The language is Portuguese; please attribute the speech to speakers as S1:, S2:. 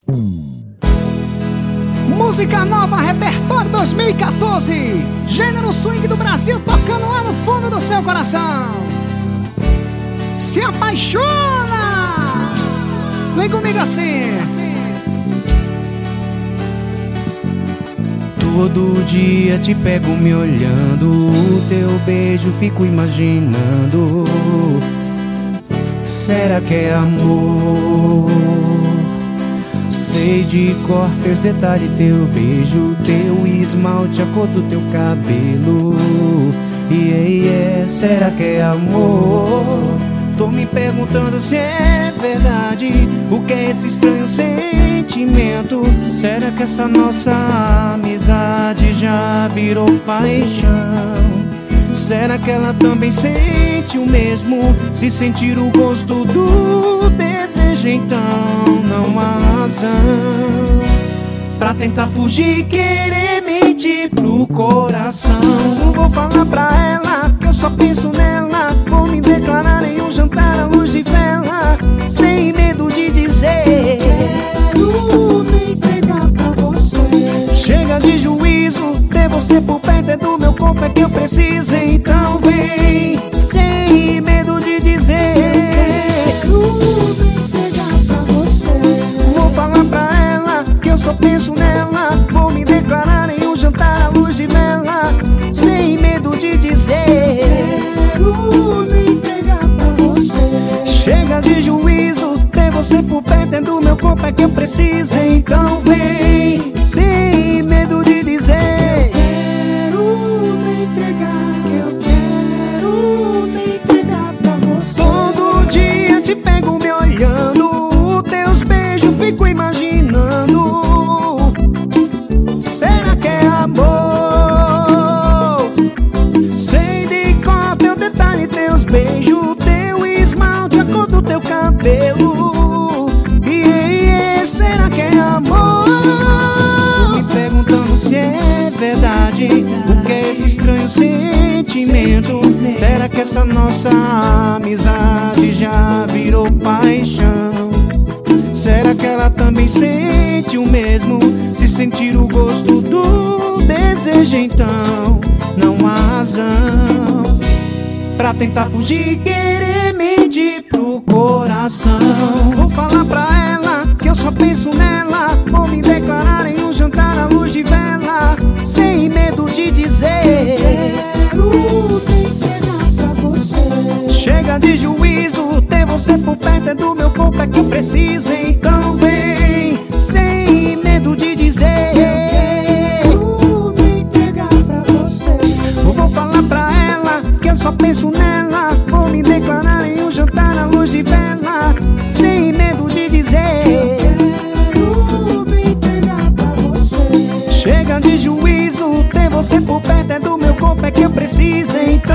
S1: Música nova, repertório 2014. Gênero swing do Brasil tocando lá no fundo do seu coração. Se apaixona. Vem comigo assim.
S2: Todo dia te pego me olhando, o teu beijo fico imaginando. Será que é amor? Sei de cor teus detalhes, teu beijo, teu esmalte, a cor do teu cabelo. Será que é amor? Tô me perguntando se é verdade. O que é esse estranho sentimento? Será que essa nossa amizade já virou paixão? Será que ela também sente o mesmo? Se sentir o gosto do desejo, então não há razão pra tentar fugir, querer mentir pro coração. Vou falar pra ela que eu só penso nela, vou me declarar em um jantar à luz de vela, sem medo de dizer
S1: Quero me entregar pra você.
S2: chega de juízo, ter você por perto é do meu corpo, é que eu preciso. Então vem, sem medo de dizer
S1: Quero me entregar pra você.
S2: vou falar pra ela que eu só penso nela, vou me declarar em um jantar à luz de vela, sem medo de dizer
S1: Quero me entregar pra você.
S2: chega de juízo, ter você por perto é do meu corpo, é que eu preciso. Então vem, sem medo de dizer
S1: Quero me entregar, que eu quero me entregar pra você.
S2: todo dia te pego me olhando, teus beijos fico imaginando. Será que é amor? Sei de cor teu detalhe, teus beijos, teu esmalte, a cor do teu cabelo. Será que é amor? Me perguntando se é verdade. O que é esse estranho sentimento? Será que essa nossa amizade já virou paixão? Será que ela também sente o mesmo? Se sentir o gosto do desejo, então não há razão pra tentar fugir, querer mentir pro coração. Vou falar pra ela que eu só penso nela, vou me declarar em um jantar à luz de vela, sem medo de dizer
S1: Quero me entregar pra você.
S2: chega de juízo, ter você por perto é do meu corpo, é que eu preciso. Então vem, sem medo de dizer
S1: Quero me entregar pra você.
S2: vou falar pra ela que eu só penso nela, vou me declarar em um jantar à luz de vela, sem medo de dizer
S1: Quero me entregar pra você.
S2: chega de juízo, ter você por perto é do meu corpo, é que eu preciso.